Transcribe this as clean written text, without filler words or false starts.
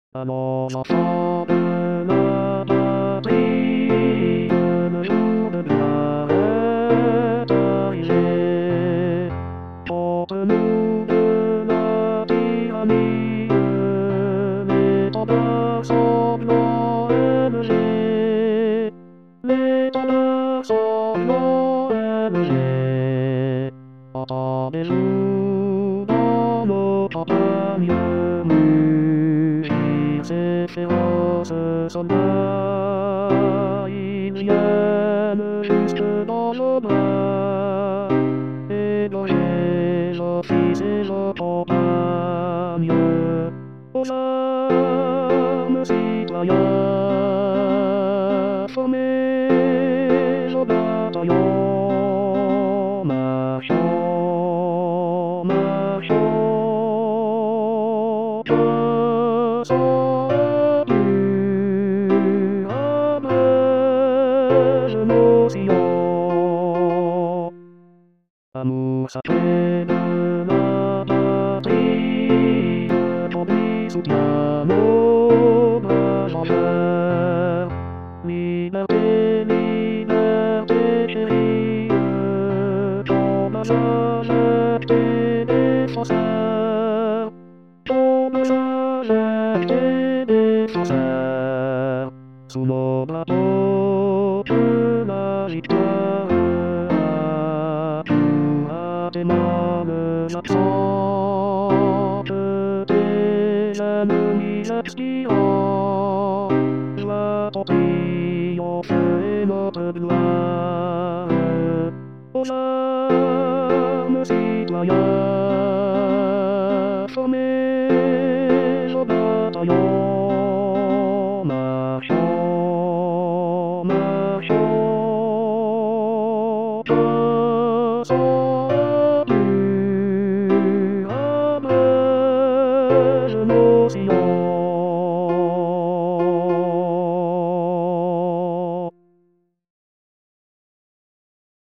あの女性なばりぬるなれたいね僕ぬるなきはみゆめとだそのえぬれめとだそのえぬれあたれるののたたみゆむせせはすそないぬやぬゆすのよばえのへのしせのとたみゆおさむしはやそめのなたよましょましょそういうあめのしよあむさけるなばてとびすきゃのばのやみなてみなてしりゆとまさなくてねそさとまさなくてねそさそのまとくないかあてまぬなそくてなぬみなつきよわときよせのぶるわおさむしはやそめのなたよましょましょそういうあめのしよ